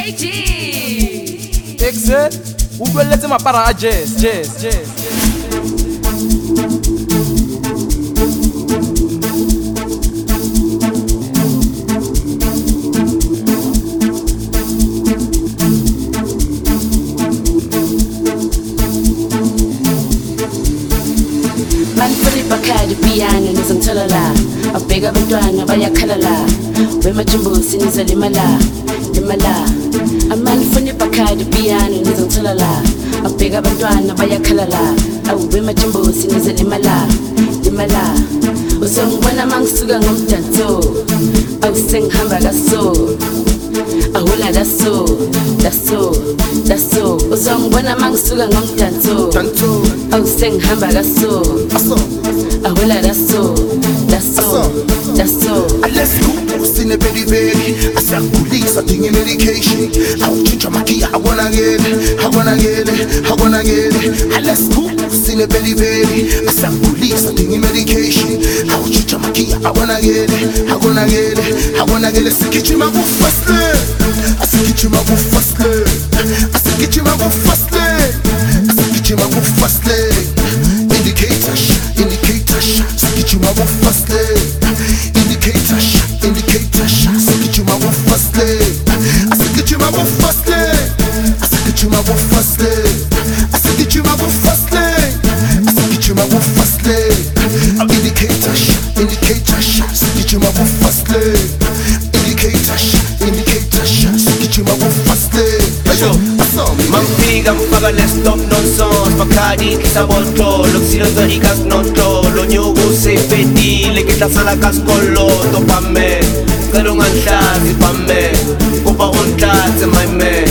Exe, ukweletse mapara a jazz. Man Philip Akadi piano nizamthalala abheka abantwana bayakhalala wemajimbusi nizalimala Man Philip Akadi piano nizamthalala abheka abantwana bayakhalala wemajimbusi nizalimala uzongibona mangisuka ngomdanso awusengihamba kaso ahula daso uzongibona mangisuka ngomdanso awusengihamba kaso ahula daso Let's go, sine very very. I said police, I think medication. I'll change my key, I wanna get it. Let's go, sine very very. I said police, I think medication. I'll change my key, I wanna get it. Get you my move fastly. I said get you my move fastly. Get you my move fastly. Indicators. Get you my move fastly. Indicators. Get you my move fastly. I said get you my move fastly. Get you my move fastly. Get you my move fastly. Indicators. Get you my move fastly. Indicators. Get you my move fastly. Mampiga mpaka let's stop nonsense Bakadi kisa bolto Luxino zarikas nonto Lo nyugu se fedi Leke tasala kaskolo Topame Karungan shazi pame Kupa huntate my man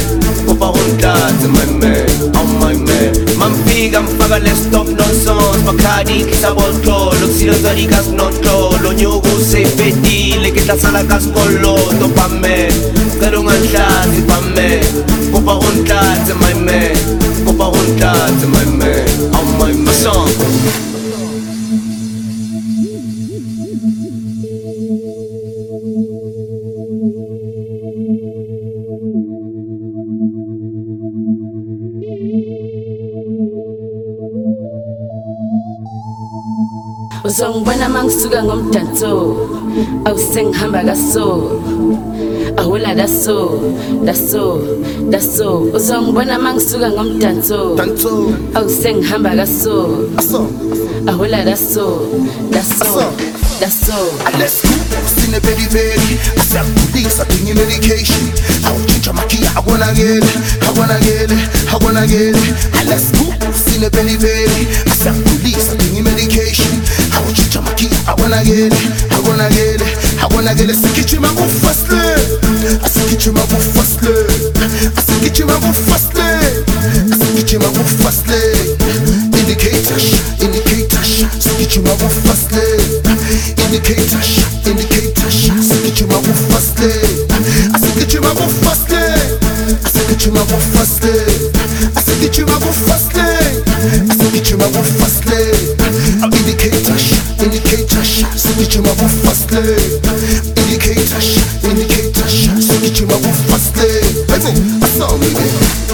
Oh my man Mampiga mpaka let's stop nonsense Bakadi kisa bolto Luxino zarikas nonto Lo nyugu se fedi Leke tasala kaskolo Topame Karungan shazi pame Kupa huntate my man Oh my man Song uzongibona mangisuka ngomdanso awusengihamba kaso ahula daso uzongibona mangisuka ngomdanso awusengihamba kaso ahula daso Let's go, sine very very. I said police, I think medication. I'll change my key, I wanna get it. Let's go, sine very very. I said police, I think medication. I'll change my key, I wanna get it. Get you my move fastly. I said get you my move fastly. Get you my move fastly. Indicators. Get you my move fastly. Indicators. Get you my move fastly. I said get you my move fastly. Get you my move fastly. Get you my move fastly. Indicators. Get you my move fastly. Indicators. Get you my move fastly. I saw me.